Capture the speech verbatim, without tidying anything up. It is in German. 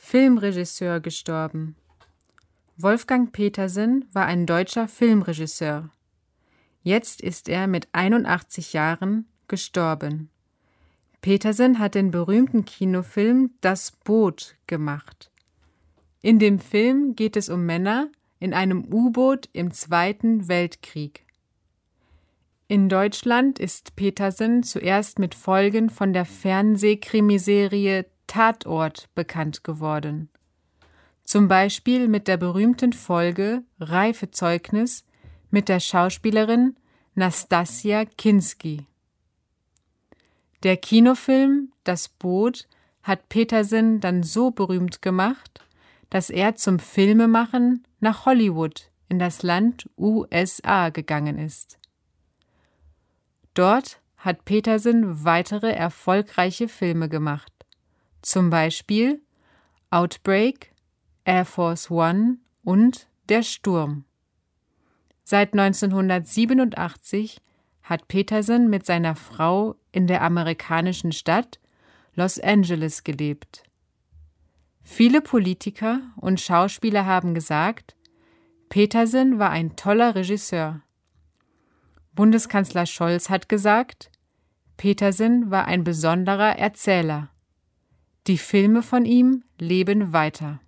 Filmregisseur gestorben. Wolfgang Petersen war ein deutscher Filmregisseur. Jetzt ist er mit einundachtzig Jahren gestorben. Petersen hat den berühmten Kinofilm Das Boot gemacht. In dem Film geht es um Männer in einem U-Boot im Zweiten Weltkrieg. In Deutschland ist Petersen zuerst mit Folgen von der Fernsehkrimiserie Tatort bekannt geworden. Zum Beispiel mit der berühmten Folge Reifezeugnis mit der Schauspielerin Nastassja Kinski. Der Kinofilm Das Boot hat Petersen dann so berühmt gemacht, dass er zum Filmemachen nach Hollywood in das Land U S A gegangen ist. Dort hat Petersen weitere erfolgreiche Filme gemacht, zum Beispiel Outbreak, Air Force One und Der Sturm. Seit neunzehnhundertsiebenundachtzig hat Petersen mit seiner Frau in der amerikanischen Stadt Los Angeles gelebt. Viele Politiker und Schauspieler haben gesagt, Petersen war ein toller Regisseur. Bundeskanzler Scholz hat gesagt, Petersen war ein besonderer Erzähler. Die Filme von ihm leben weiter.